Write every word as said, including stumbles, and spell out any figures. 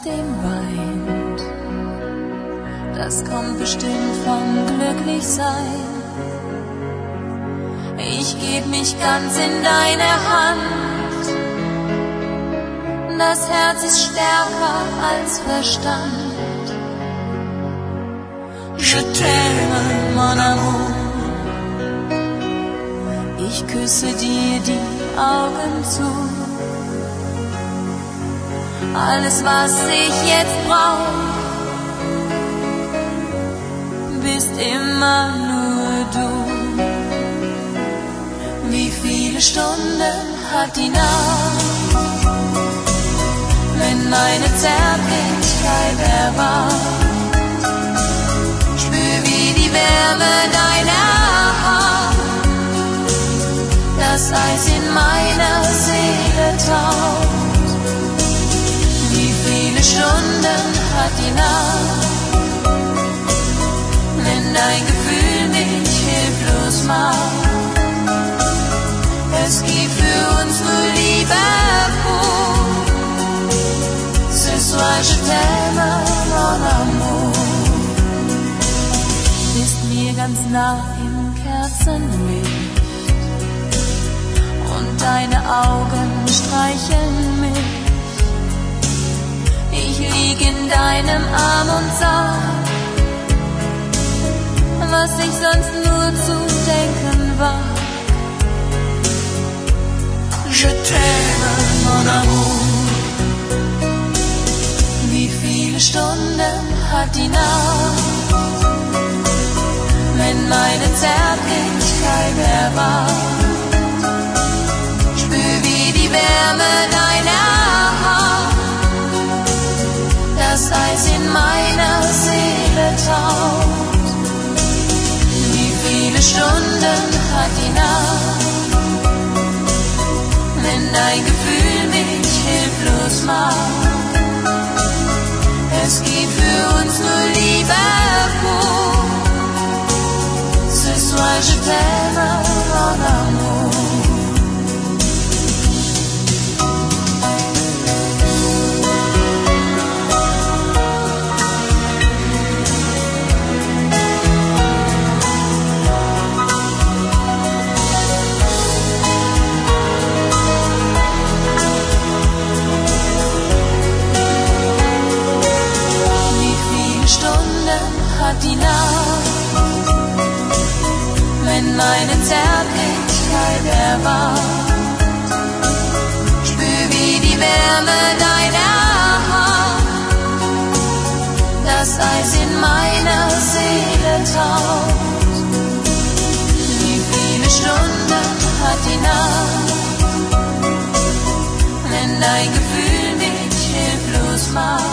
trotzdem weint. Das kommt bestimmt vom Glücklichsein. Ich geb mich ganz in deine Hand. Das Herz ist stärker als Verstand. Je t'aime, mon amour. Ich küsse dir die Augen zu. Alles, was ich jetzt brauch, bist immer nur du. Wie viele Stunden hat die Nacht, wenn meine Zärtlichkeit erwacht? Spür, wie die Wärme deiner Hand das Eis in meiner Seele taucht. Wie viele Stunden hat die Nacht, wenn dein Gefühl mich hilflos macht? Es gibt für uns nur Liebe pur. Ce soir je t'aime, mon amour. Bist mir ganz nah im Kerzenlicht und deine Augen streicheln mich. Ich lieg in deinem Arm und sag, was ich sonst nur zu denken war. Je t'aime, mon amour. Wie viele Stunden hat die Nacht, wenn meine Zärtlichkeit erwacht? Spür, wie die Wärme deiner Hand das Eis in meiner Seele taucht. Wie viele Stunden hat die Nacht, wenn dein Gefühl mich hilflos macht? Es gibt für uns nur Liebe pur. Ce soir je t'aime, mon amour. Hat die Nacht, wenn meine Zärtlichkeit erwacht? Spür, wie die Wärme deiner Hand das Eis in meiner Seele taucht. Wie viele Stunden hat die Nacht, wenn dein Gefühl mich hilflos macht?